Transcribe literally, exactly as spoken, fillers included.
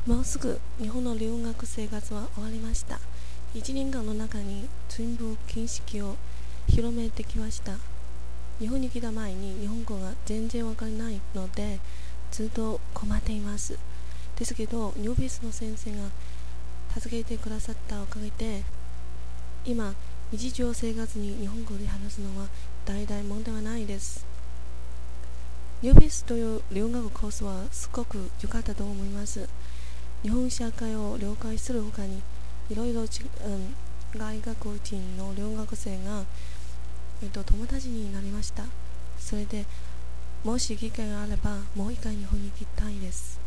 もうすぐ日本の留学生活は終わりました。いちねんかんの中に全部見識を広めてきました。日本に来た前に日本語が全然わからないのでずっと困っています。ですけどニューベースの先生が助けてくださったおかげで今日常生活に日本語で話すのは大々問題はないです。ニューベースという留学コースはすごく良かったと思います。日本社会を了解するほかにいろいろ、うん、外国人の留学生が、えっと、友達になりました。それでもし機会があればもう一回日本に行きたいです。